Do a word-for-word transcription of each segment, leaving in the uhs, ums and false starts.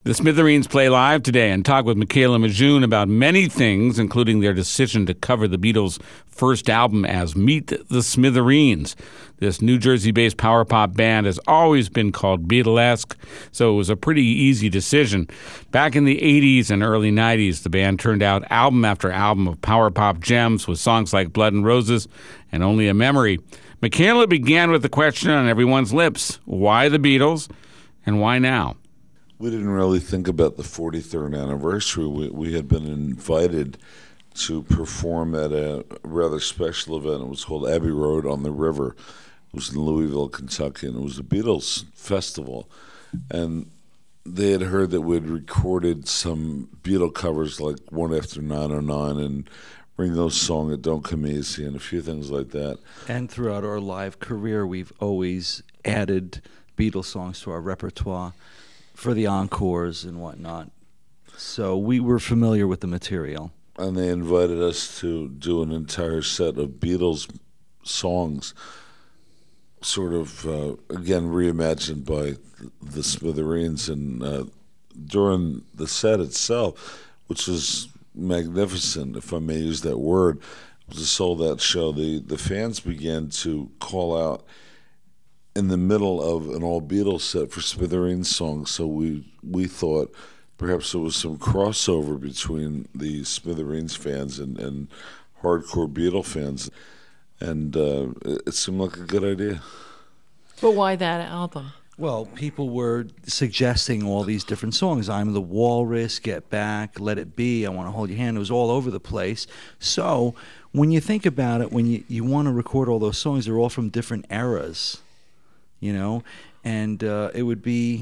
The Smithereens play live today and talk with Michaela Majun about many things, including their decision to cover the Beatles' first album as Meet the Smithereens. This New Jersey-based power pop band has always been called Beatlesque, so it was a pretty easy decision. Back in the eighties and early nineties, the band turned out album after album of power pop gems with songs like Blood and Roses and Only a Memory. Michaela began with the question on everyone's lips: why the Beatles and why now? We didn't really think about the forty-third anniversary. We, we had been invited to perform at a rather special event. It was called Abbey Road on the River. It was in Louisville, Kentucky, and it was a Beatles festival. And they had heard that we'd recorded some Beatle covers like One After nine oh nine and Ringo's song It Don't Come Easy and a few things like that. And throughout our live career, we've always added Beatles songs to our repertoire for the encores and whatnot. So we were familiar with the material. And they invited us to do an entire set of Beatles songs, sort of, uh, again, reimagined by the Smithereens. And uh, during the set itself, which was magnificent, if I may use that word, it was a sold-out show. The, the fans began to call out in the middle of an all Beatles set for Smithereens songs, so we we thought perhaps there was some crossover between the Smithereens fans and, and hardcore Beatle fans, and uh, it, it seemed like a good idea. But why that album? Well, people were suggesting all these different songs. I'm the Walrus, Get Back, Let It Be, I Want to Hold Your Hand. It was all over the place. So when you think about it, when you, you want to record all those songs, they're all from different eras. You know, and uh, it would be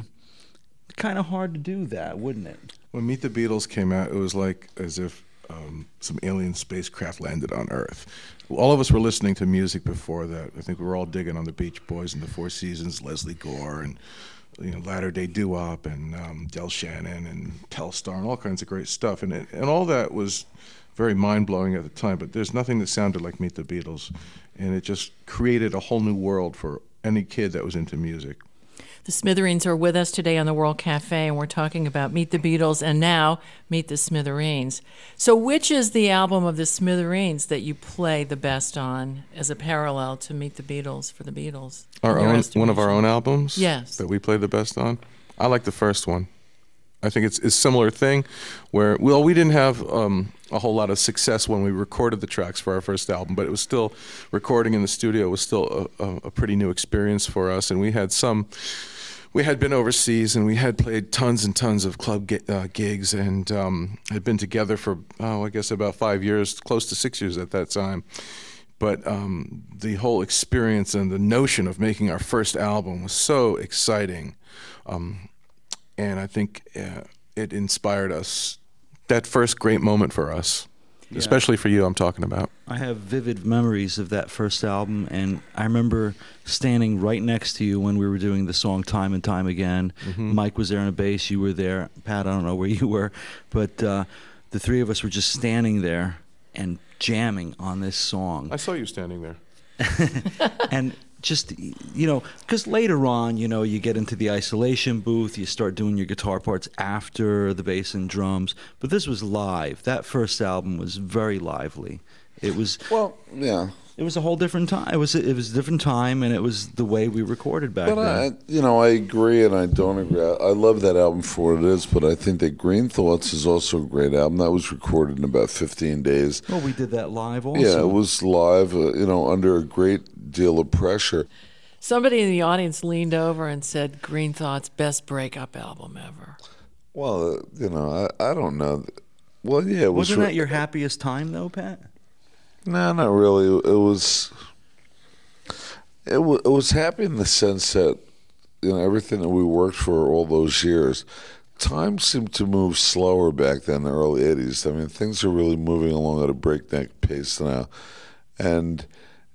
kind of hard to do that, wouldn't it? When Meet the Beatles came out, it was like as if um, some alien spacecraft landed on Earth. All of us were listening to music before that. I think we were all digging on the Beach Boys and the Four Seasons, Leslie Gore, and you know, Latter Day Doo-Wop, and um, Del Shannon, and Telstar, and all kinds of great stuff. And it, and all that was very mind-blowing at the time, but there's nothing that sounded like Meet the Beatles. And it just created a whole new world for any kid that was into music. The Smithereens are with us today on the World Cafe, and we're talking about Meet the Beatles and now Meet the Smithereens. So which is the album of the Smithereens that you play the best on as a parallel to Meet the Beatles for the Beatles? Our own, one of our own albums? Yes. That we play the best on? I like the first one. I think it's, it's a similar thing where, well, we didn't have um, a whole lot of success when we recorded the tracks for our first album, but it was still, recording in the studio was still a, a, a pretty new experience for us, and we had some, we had been overseas, and we had played tons and tons of club gi- uh, gigs, and um, had been together for, oh, I guess about five years, close to six years at that time. But um, the whole experience and the notion of making our first album was so exciting. Um, And I think uh, it inspired us, that first great moment for us, yeah. Especially for you, I'm talking about. I have vivid memories of that first album, and I remember standing right next to you when we were doing the song Time and Time Again. Mm-hmm. Mike was there on the bass, you were there. Pat, I don't know where you were, but uh, the three of us were just standing there and jamming on this song. I saw you standing there. And just, you know, because later on, you know, you get into the isolation booth, you start doing your guitar parts after the bass and drums. But this was live. That first album was very lively. It was, well, yeah. It was a whole different time. It was, it was a different time, and it was the way we recorded back but then. I, you know, I agree and I don't agree. I, I love that album for what it is, but I think that Green Thoughts is also a great album. That was recorded in about fifteen days. Well, we did that live also. Yeah, it was live, uh, you know, under a great deal of pressure. Somebody in the audience leaned over and said, Green Thoughts, best breakup album ever. Well, uh, you know, I, I don't know. Well, yeah. It was Wasn't re- that your happiest time, though, Pat? No, not really. It was, it, w- it was happy in the sense that, you know, everything that we worked for all those years, time seemed to move slower back then in the early eighties. I mean, things are really moving along at a breakneck pace now. And,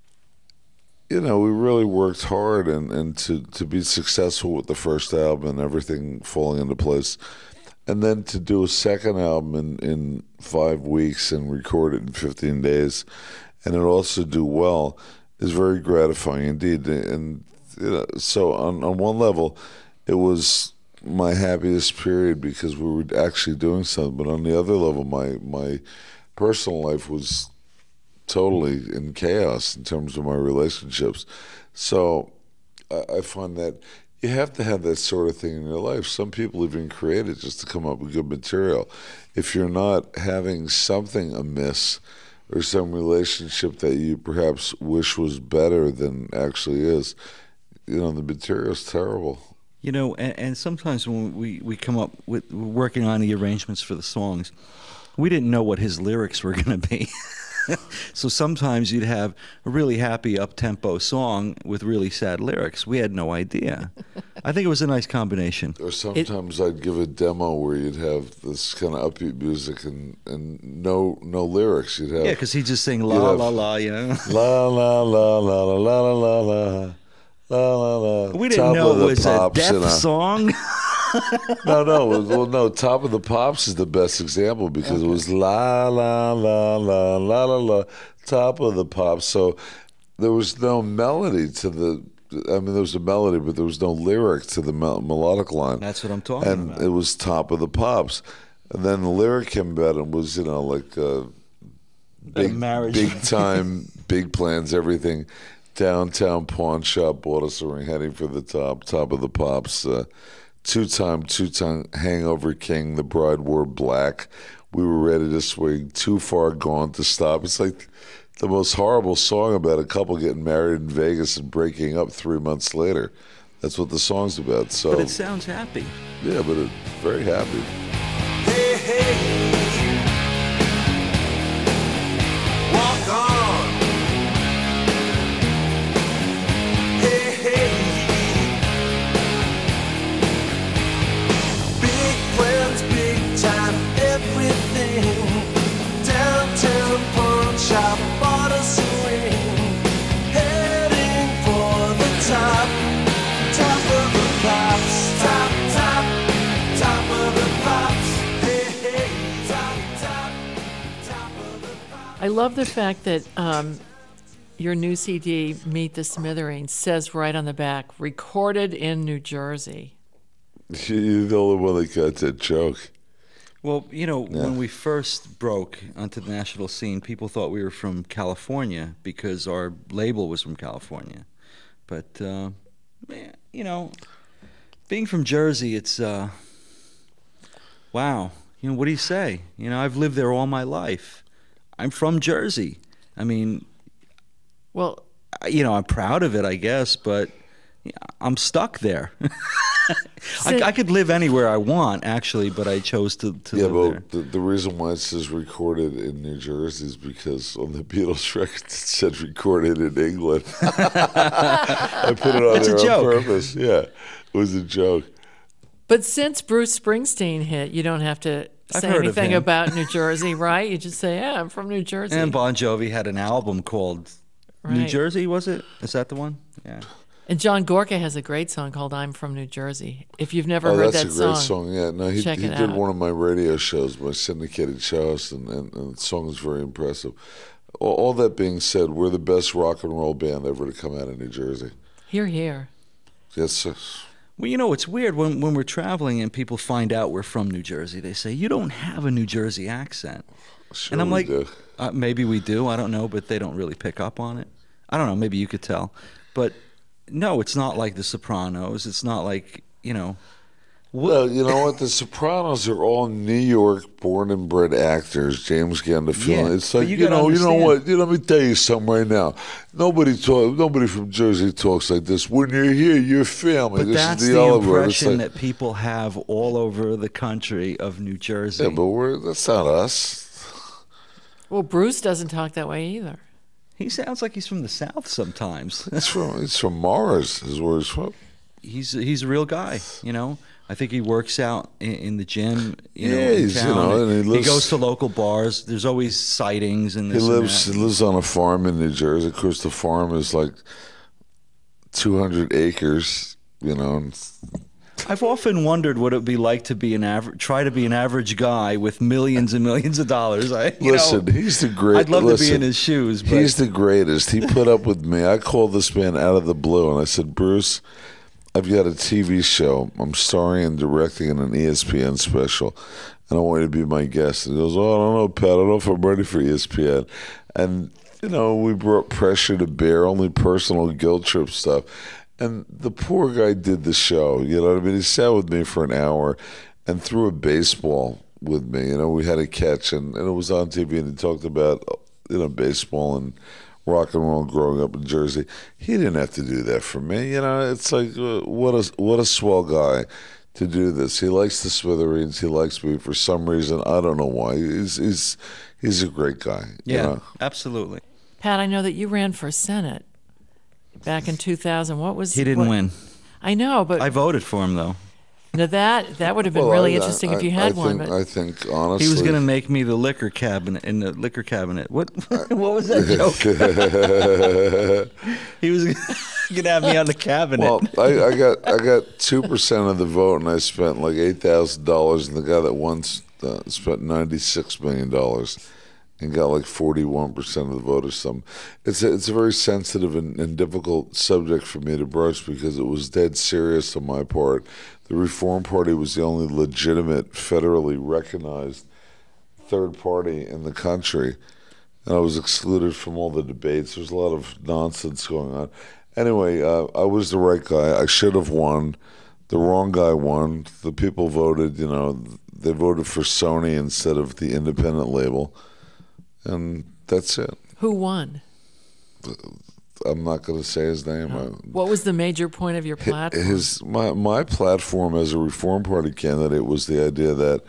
you know, we really worked hard and, and to, to be successful with the first album and everything falling into place. And then to do a second album in, in five weeks and record it in fifteen days, and it also do well, is very gratifying indeed. And you know, so on, on one level, it was my happiest period because we were actually doing something. But on the other level, my my personal life was totally in chaos in terms of my relationships. So I, I find that you have to have that sort of thing in your life. Some people even create it just to come up with good material. If you're not having something amiss or some relationship that you perhaps wish was better than actually is, you know, the material's terrible. You know, and, and sometimes when we, we come up with working on the arrangements for the songs, we didn't know what his lyrics were going to be. So sometimes you'd have a really happy up-tempo song with really sad lyrics. We had no idea. I think it was a nice combination. Or sometimes it, I'd give a demo where you'd have this kind of upbeat music and, and no no lyrics. You'd have yeah, because he'd just sing la la la, you know. La la la la la la la la la la la la. We didn't Top know it was a Pops, death you know. song. No, no, well, no. Top of the Pops is the best example because okay. It was la la la la la la la. Top of the Pops. So there was no melody to the. I mean, there was a melody, but there was no lyric to the mel- melodic line. That's what I'm talking and about. And it was Top of the Pops, and then the lyric came about and was you know like uh, big marriage, big time, big plans, everything. Downtown pawn shop, bought us a ring, heading for the top. Top of the Pops. Uh, Two-time, two-time hangover king. The bride wore black. We were ready to swing. Too far gone to stop. It's like the most horrible song about a couple getting married in Vegas and breaking up three months later. That's what the song's about. So, but it sounds happy. Yeah, but it's very happy. Hey, hey, walk on. Hey, hey. Shop bought us a ring, heading for the top, top of the pops, top, top, top of the pops, hey, hey, top, top, top of the pops. I love the fact that um, your new C D, Meet the Smithereens, says right on the back, recorded in New Jersey. You're the only one that got that joke. Well, you know, yeah. when we first broke onto the national scene, people thought we were from California because our label was from California. But, uh, man, you know, being from Jersey, it's, uh, wow. You know, what do you say? You know, I've lived there all my life. I'm from Jersey. I mean, well, you know, I'm proud of it, I guess, but I'm stuck there. I, I could live anywhere I want, actually, but I chose to, to yeah, live but there. The, the reason why it says recorded in New Jersey is because on the Beatles record it said recorded in England. I put it on It's there a on joke. purpose. Yeah, it was a joke. But since Bruce Springsteen hit, you don't have to I've say heard of anything him. about New Jersey, right? You just say, yeah, I'm from New Jersey. And Bon Jovi had an album called New Right. Jersey, was it? Is that the one? Yeah. And John Gorka has a great song called I'm From New Jersey. If you've never Oh, heard that's that a great song, song. Yeah, no, he, check he it did out. one of my radio shows, my syndicated shows, and, and, and the song is very impressive. All, all that being said, we're the best rock and roll band ever to come out of New Jersey. Hear, hear. Yes, sir. Well, you know, it's weird when, when we're traveling and people find out we're from New Jersey. They say, you don't have a New Jersey accent. Sure and I'm we like, do. uh, maybe we do. I don't know, but they don't really pick up on it. I don't know. Maybe you could tell. But no, it's not like The Sopranos. It's not like, you know. Well, you know what? The Sopranos are all New York born and bred actors. James Gandolfini. Yeah, it's but like you you, gotta know, you know understand. what? You know, let me tell you something right now. Nobody talk. Nobody from Jersey talks like this. When you're here, you're family. But this that's is the, the Oliver. It's impression like, that people have all over the country of New Jersey. yeah, but we're that's not us. Well, Bruce doesn't talk that way either. He sounds like he's from the South sometimes. It's from it's from Mars. Is where he's from. he's he's a real guy, you know. I think he works out in, in the gym, you know, Yeah, in he's, you town. know, and he lives- goes to local bars. There's always sightings and He this and lives that. he lives on a farm in New Jersey. Of course, the farm is like two hundred acres. You know, and I've often wondered what it would be like to be an average, try to be an average guy with millions and millions of dollars. I, you listen, know, he's the great. I'd love to be listen, in his shoes. But He's the greatest. He put up with me. I called this man out of the blue, and I said, Bruce, I've got a T V show. I'm starring and directing in an E S P N special, and I want you to be my guest." And he goes, "Oh, I don't know, Pat. I don't know if I'm ready for E S P N." And, you know, we brought pressure to bear, only personal guilt trip stuff. And the poor guy did the show, you know what I mean? He sat with me for an hour and threw a baseball with me. You know, we had a catch, and, and it was on T V, and he talked about, you know, baseball and rock and roll growing up in Jersey. He didn't have to do that for me. You know, it's like, uh, what a, what a swell guy to do this. He likes the Smithereens. He likes me for some reason. I don't know why. He's he's he's a great guy. Yeah, you know? absolutely. Pat, I know that you ran for Senate back in two thousand. What was He didn't what- win. I know, but I voted for him, though. now that that would have been Well, really I- interesting I- if you had I one. Think, But I think, honestly. He was going to make me the liquor cabinet in the liquor cabinet. What? What was that joke? He was going to have me on the cabinet. Well, I, I got I got two percent of the vote, and I spent like eight thousand dollars, and the guy that won uh, spent ninety six million dollars, and got like forty one percent of the vote or something. It's a, it's a very sensitive and, and difficult subject for me to broach because it was dead serious on my part. The Reform Party was the only legitimate, federally recognized third party in the country, and I was excluded from all the debates. There's a lot of nonsense going on. Anyway, uh, I was the right guy. I should have won. The wrong guy won. The people voted, you know, they voted for Sony instead of the independent label. And that's it. who won? I'm not going to say his name. I, What was the major point of your platform? His my my platform as a Reform Party candidate was the idea that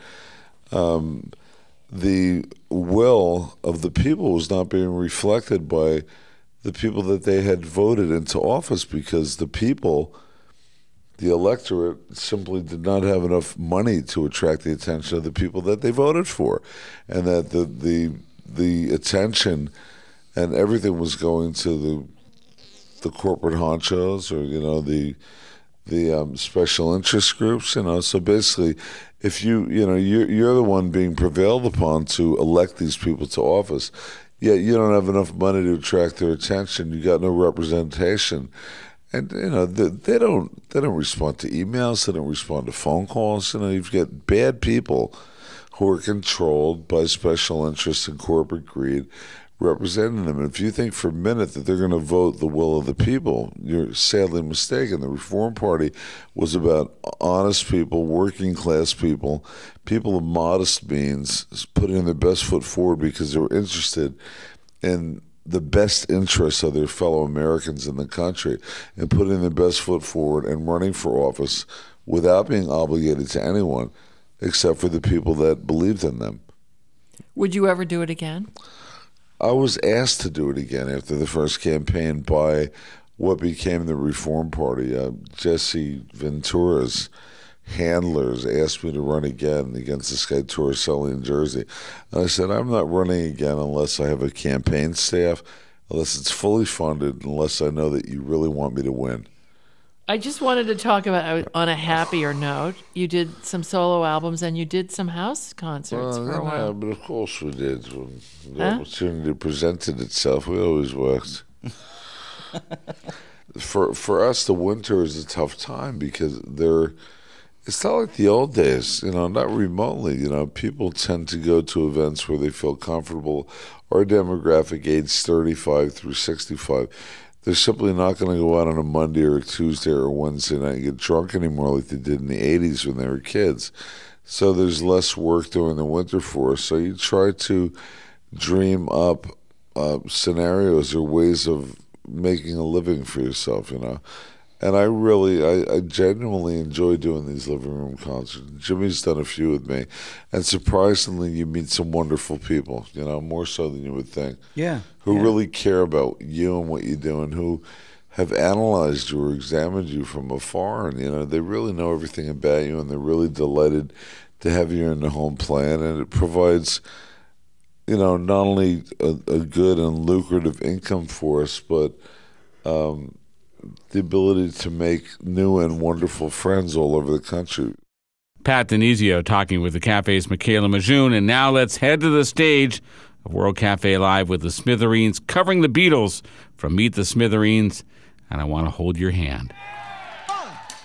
um, the will of the people was not being reflected by the people that they had voted into office, because the people, the electorate, simply did not have enough money to attract the attention of the people that they voted for, and that the the the attention and everything was going to the the corporate honchos, or you know the the um, special interest groups. You know, so basically, if you you know you're you're the one being prevailed upon to elect these people to office, yet you don't have enough money to attract their attention. You got no representation, and you know they, they don't they don't respond to emails. They don't respond to phone calls. You know, you've got bad people who are controlled by special interests and corporate greed representing them. And if you think for a minute that they're going to vote the will of the people, you're sadly mistaken. The Reform Party was about honest people, working class people, people of modest means, putting their best foot forward because they were interested in the best interests of their fellow Americans in the country, and putting their best foot forward and running for office without being obligated to anyone except for the people that believed in them. Would you ever do it again? I was asked to do it again after the first campaign by what became the Reform Party. Uh, Jesse Ventura's handlers asked me to run again against this guy Torricelli in Jersey. And I said, I'm not running again unless I have a campaign staff, unless it's fully funded, unless I know that you really want me to win. I just wanted to talk about, on a happier note, you did some solo albums and you did some house concerts Well, for a yeah, while. but of course we did. When the Huh? opportunity presented itself, we always worked. for for us, the winter is a tough time because they're. It's not like the old days, you know, not remotely. You know, people tend to go to events where they feel comfortable. Our demographic, age thirty-five through sixty-five, they're simply not going to go out on a Monday or a Tuesday or a Wednesday night and get drunk anymore like they did in the eighties when they were kids. So there's less work during the winter for us. So you try to dream up uh, scenarios or ways of making a living for yourself, you know. And I really, I, I genuinely enjoy doing these living room concerts. Jimmy's done a few with me. And surprisingly, you meet some wonderful people, you know, more so than you would think. Yeah. Who yeah. really care about you and what you do, and who have analyzed you or examined you from afar. And, you know, they really know everything about you, and they're really delighted to have you in the home plan. And it provides, you know, not only a, a good and lucrative income for us, but um, the ability to make new and wonderful friends all over the country. Pat Denizio talking with the Cafe's Michaela Majoun. And now let's head to the stage of World Cafe Live with the Smithereens, covering the Beatles from Meet the Smithereens, and I Want to Hold Your Hand. One,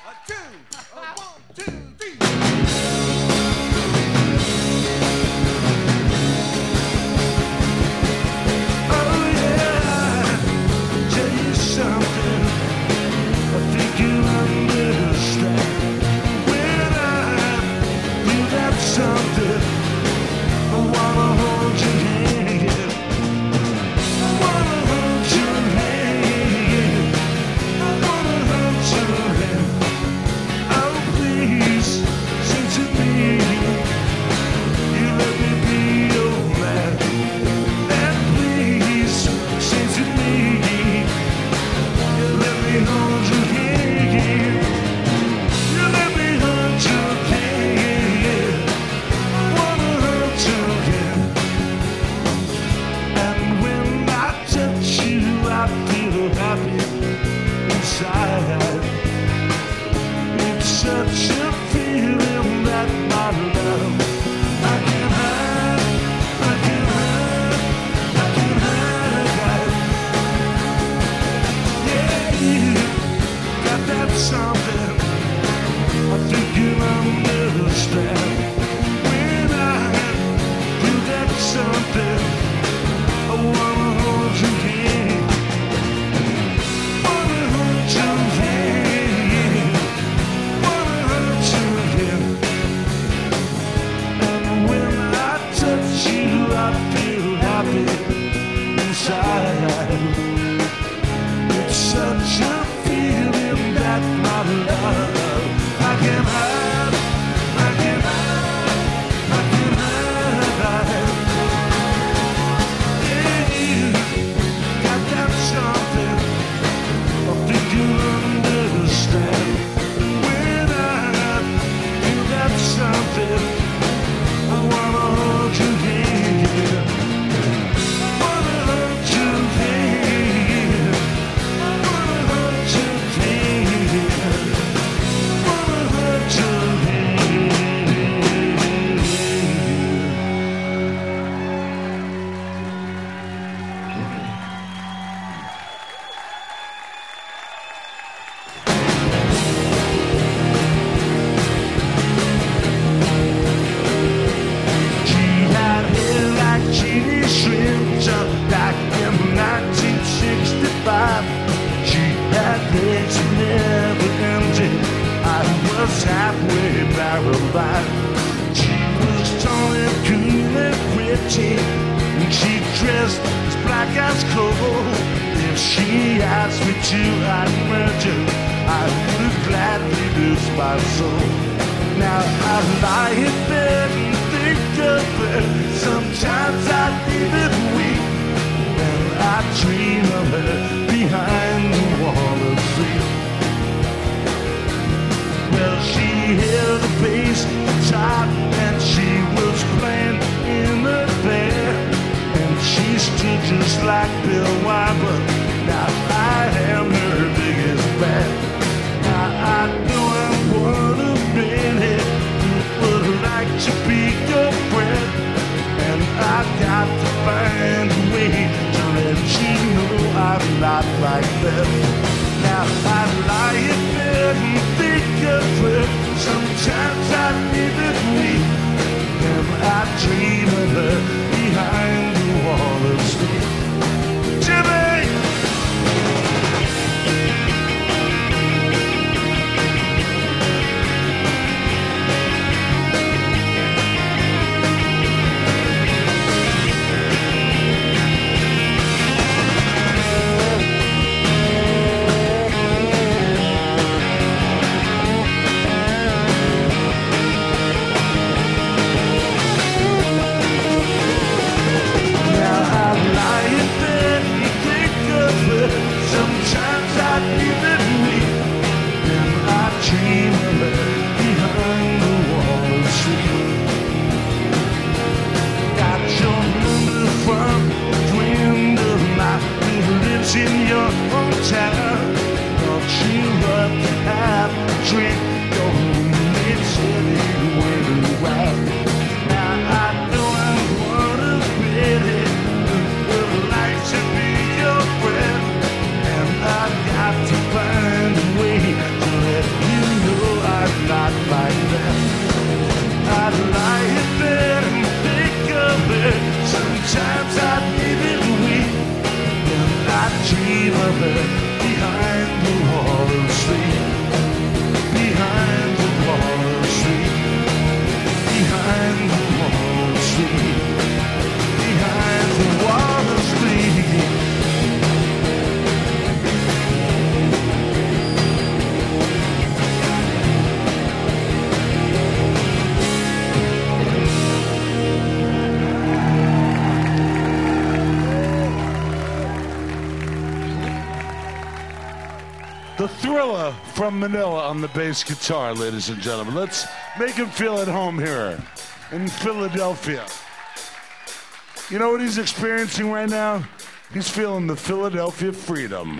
The Thriller from Manila on the bass guitar, ladies and gentlemen. Let's make him feel at home here in Philadelphia. You know what he's experiencing right now? He's feeling the Philadelphia freedom.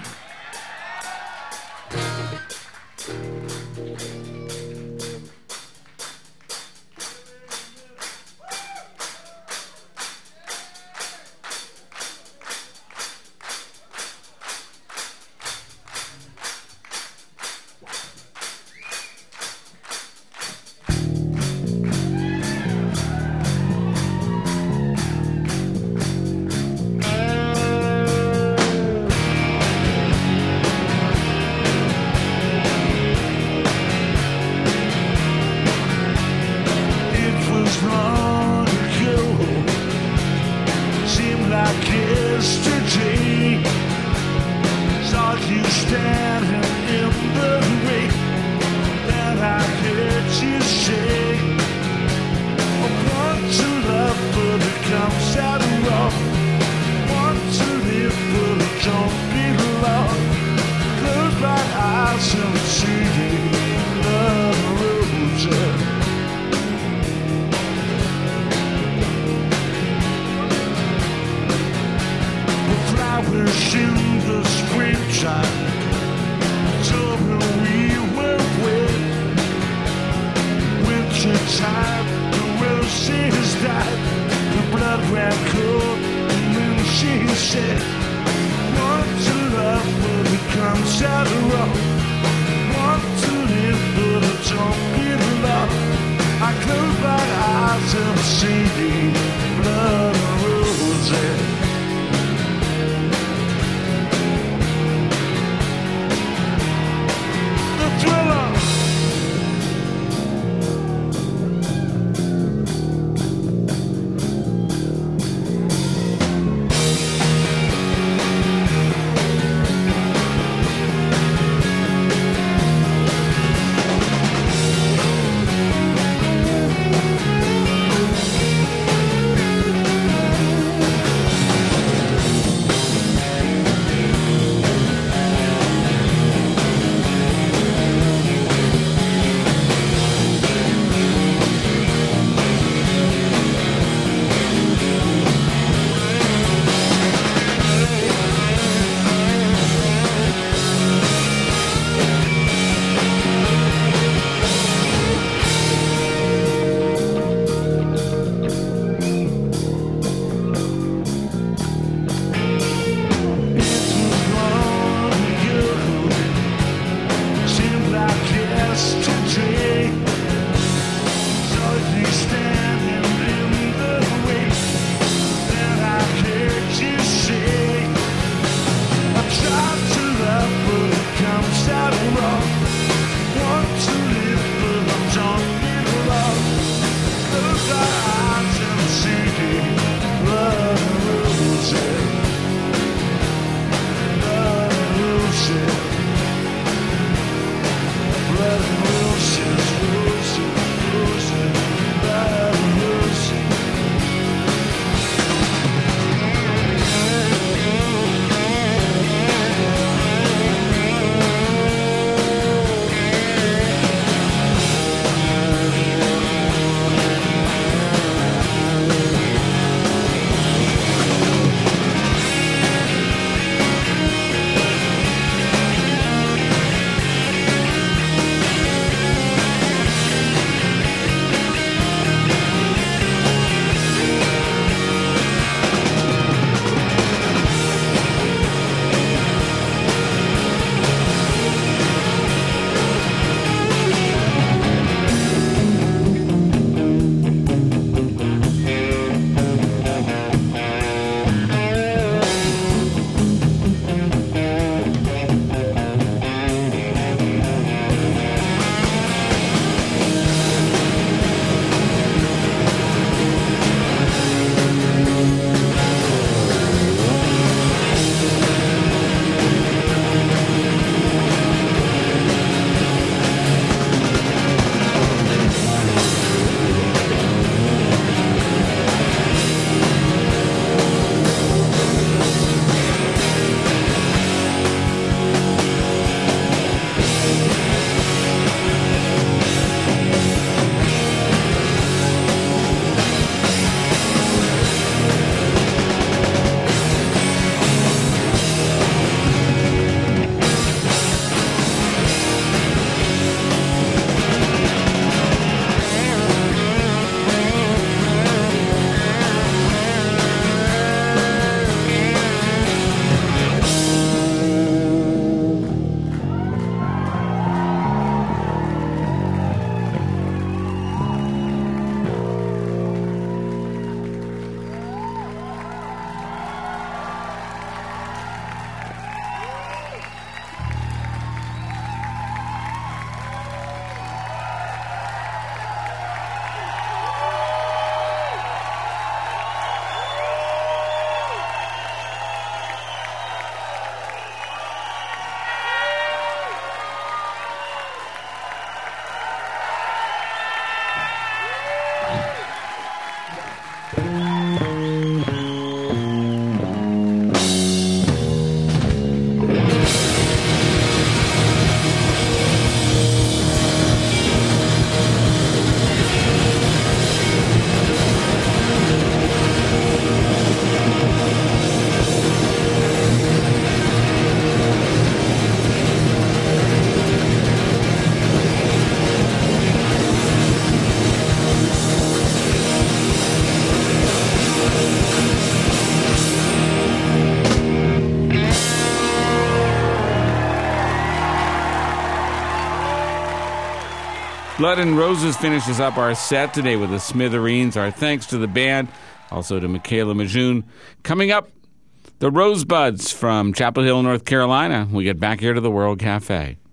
Blood and Roses finishes up our set today with the Smithereens. Our thanks to the band, also to Michaela Majun. Coming up, the Rosebuds from Chapel Hill, North Carolina. We get back here to the World Cafe.